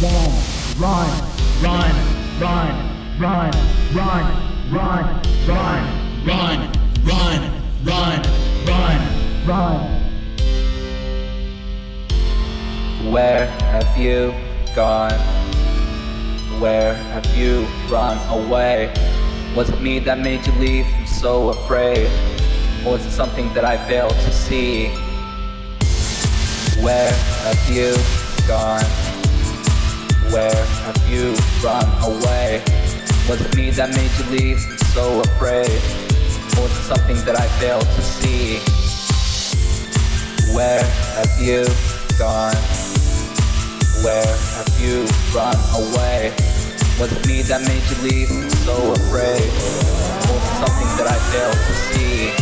Run, run, run, run, run, run, run, run, run, run, run, run. Where have you gone? Where have you run away? Was it me that made you leave? I'm so afraid. Or was it something that I failed to see? Where have you gone? Where have you run away? Was it me that made you leave? I'm so afraid. Or was it something that I failed to see? Where have you gone? Where have you run away? Was it me that made you leave? I'm so afraid. Or was it something that I failed to see?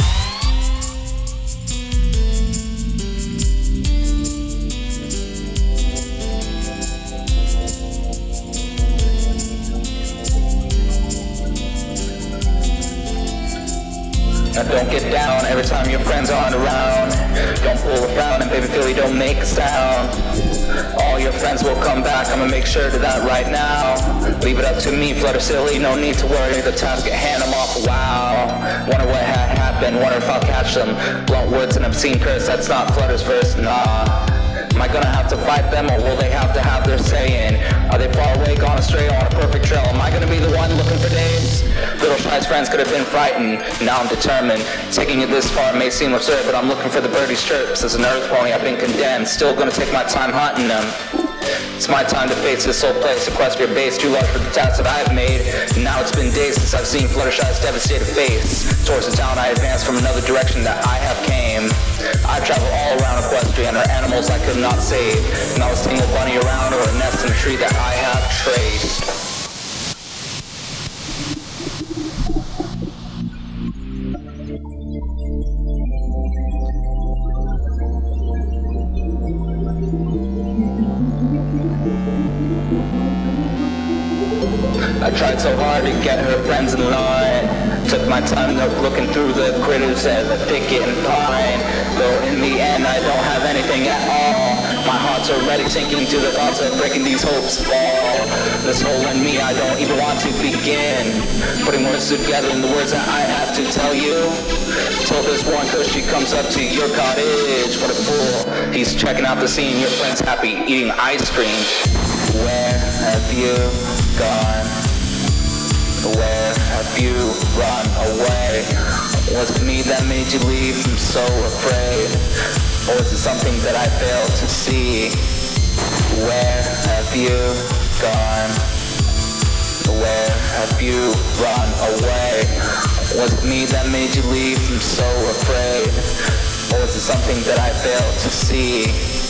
Now don't get down every time your friends aren't around. Don't pull a frown and baby Philly don't make a sound. All your friends will come back, I'ma make sure of that right now. Leave it up to me, Flutter Silly, no need to worry. The task at hand, I'm off, wow. Wonder what had happened, wonder if I'll catch them. Blunt words and obscene curse, that's not Flutter's verse, nah. Am I gonna have to fight them, or will they have to have their say in? Are they far away, gone astray, on a perfect trail? Am I gonna be the one looking for days? Little Shy's friends could have been frightened, now I'm determined. Taking it this far may seem absurd, but I'm looking for the birdie's chirps. As an earth pony, I've been condemned, still gonna take my time hunting them. It's my time to face this old place, sequester your base, too large for the task that I've made. Now it's been days since I've seen Fluttershy's devastated face. Towards the town I advanced from another direction that I have came. I've traveled all around Equestria and her animals I could not save. Not a single bunny around or a nest in a tree that I have traced. I tried so hard to get her friends in line. Took my time looking through the critters and the thicket and pine. Though in the end I don't have anything at all. My heart's already sinking to the thoughts of breaking these hopes fall. This hole in me I don't even want to begin. Putting words together in the words that I have to tell you. Till this one she comes up to your cottage. What a fool, he's checking out the scene. Your friend's happy eating ice cream. Where have you gone? Where have you run away? Was it me that made you leave? I'm so afraid. Or was it something that I failed to see? Where have you gone? Where have you run away? Was it me that made you leave? I'm so afraid. Or was it something that I failed to see?